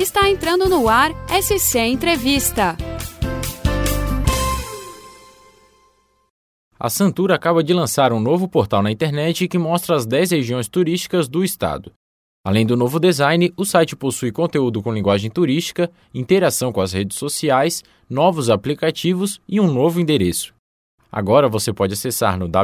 Está entrando no ar SC Entrevista. A Santur acaba de lançar um novo portal na internet que mostra as 10 regiões turísticas do estado. Além do novo design, o site possui conteúdo com linguagem turística, interação com as redes sociais, novos aplicativos e um novo endereço. Agora você pode acessar no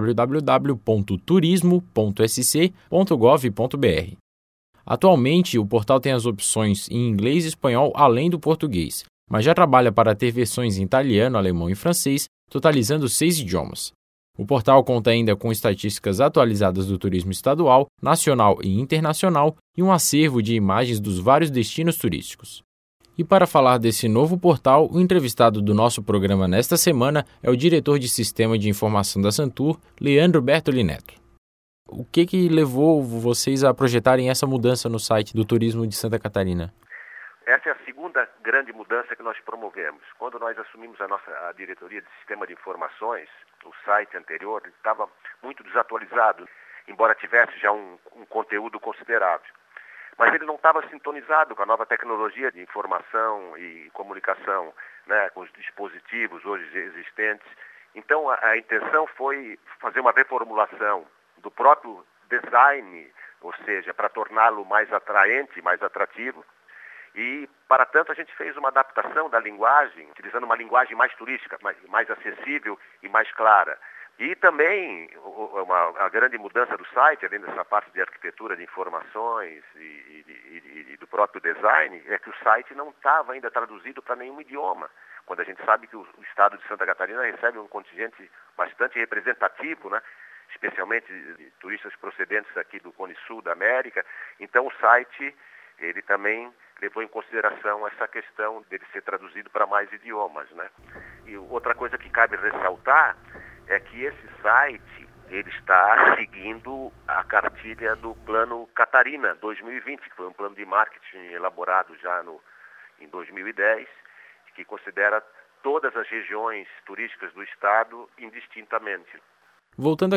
www.turismo.sc.gov.br. Atualmente, o portal tem as opções em inglês e espanhol além do português, mas já trabalha para ter versões em italiano, alemão e francês, totalizando 6 idiomas. O portal conta ainda com estatísticas atualizadas do turismo estadual, nacional e internacional e um acervo de imagens dos vários destinos turísticos. E para falar desse novo portal, o entrevistado do nosso programa nesta semana é o diretor de Sistema de Informação da Santur, Leandro Bertoli Neto. O que levou vocês a projetarem essa mudança no site do Turismo de Santa Catarina? Essa é a segunda grande mudança que nós promovemos. Quando nós assumimos a diretoria de Sistema de Informações, o site anterior estava muito desatualizado, embora tivesse já um conteúdo considerável. Mas ele não estava sintonizado com a nova tecnologia de informação e comunicação, né, com os dispositivos hoje existentes. Então a intenção foi fazer uma reformulação do próprio design, ou seja, para torná-lo mais atraente, mais atrativo. E, para tanto, a gente fez uma adaptação da linguagem, utilizando uma linguagem mais turística, mais acessível e mais clara. E também a grande mudança do site, além dessa parte de arquitetura de informações e do próprio design, é que o site não estava ainda traduzido para nenhum idioma. Quando a gente sabe que o estado de Santa Catarina recebe um contingente bastante representativo, né? Especialmente de turistas procedentes aqui do Cone Sul da América. Então o site, ele também levou em consideração essa questão dele ser traduzido para mais idiomas, né? E outra coisa que cabe ressaltar é que esse site, ele está seguindo a cartilha do Plano Catarina 2020, que foi um plano de marketing elaborado já em 2010, que considera todas as regiões turísticas do estado indistintamente. Voltando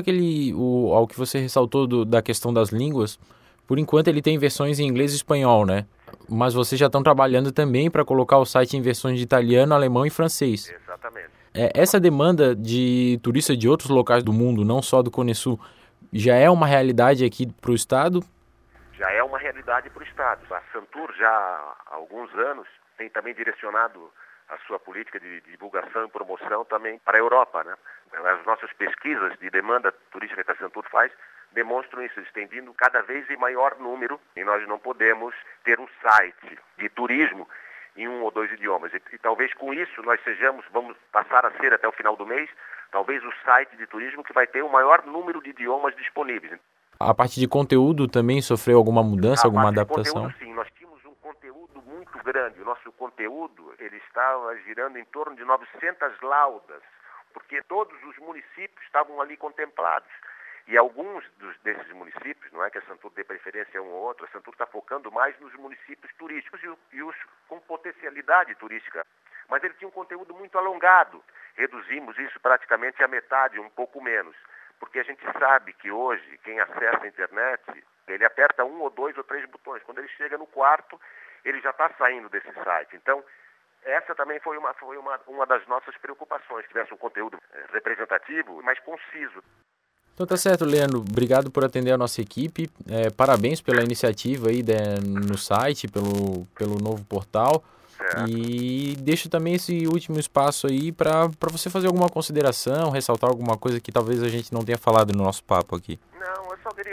ao que você ressaltou da questão das línguas, por enquanto ele tem versões em inglês e espanhol, né? Mas vocês já estão trabalhando também para colocar o site em versões de italiano, alemão e francês. Exatamente. Essa demanda de turistas de outros locais do mundo, não só do Cone Sul, já é uma realidade aqui para o estado? Já é uma realidade para o estado. A Santur já há alguns anos tem também direcionado a sua política de divulgação e promoção também para a Europa, né? As nossas pesquisas de demanda turística que a Santur faz demonstram isso, eles têm vindo cada vez em maior número e nós não podemos ter um site de turismo em 1 ou 2 idiomas. E talvez com isso nós vamos passar a ser até o final do mês, talvez o site de turismo que vai ter o maior número de idiomas disponíveis. A parte de conteúdo também sofreu alguma mudança, alguma adaptação? Conteúdo, sim, nós tínhamos um conteúdo muito grande. O nosso conteúdo, ele estava girando em torno de 900 laudas, porque todos os municípios estavam ali contemplados. E alguns desses municípios, não é que a Santur dê preferência a um ou outro, a Santur está focando mais nos municípios turísticos e os com potencialidade turística. Mas ele tinha um conteúdo muito alongado. Reduzimos isso praticamente à metade, um pouco menos. Porque a gente sabe que hoje, quem acessa a internet, ele aperta 1 ou 2 ou 3 botões. Quando ele chega no quarto, ele já está saindo desse site. Então, essa também foi uma das nossas preocupações, que tivesse um conteúdo representativo e mais conciso. Então tá certo, Leandro. Obrigado por atender a nossa equipe. Parabéns pela iniciativa aí no site, pelo novo portal. Certo. E deixo também esse último espaço aí para você fazer alguma consideração, ressaltar alguma coisa que talvez a gente não tenha falado no nosso papo aqui. Não,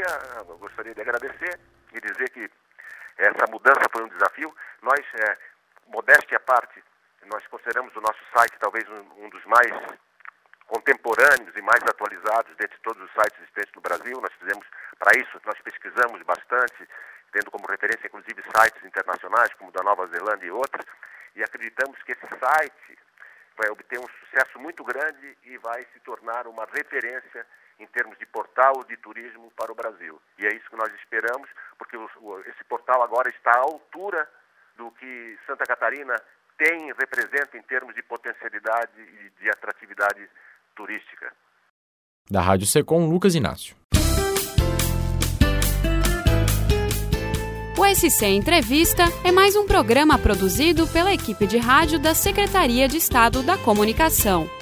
eu gostaria de agradecer e dizer que essa mudança foi um desafio. Nós, modéstia à parte, nós consideramos o nosso site talvez um dos mais contemporâneos e mais atualizados dentre todos os sites existentes no Brasil. Para isso, nós pesquisamos bastante, tendo como referência, inclusive, sites internacionais, como o da Nova Zelândia e outros, e acreditamos que esse site vai obter um sucesso muito grande e vai se tornar uma referência em termos de portal de turismo para o Brasil. E é isso que nós esperamos, porque esse portal agora está à altura do que Santa Catarina tem e representa em termos de potencialidade e de atratividade turística. Da Rádio Secom, Lucas Inácio. O SC Entrevista é mais um programa produzido pela equipe de rádio da Secretaria de Estado da Comunicação.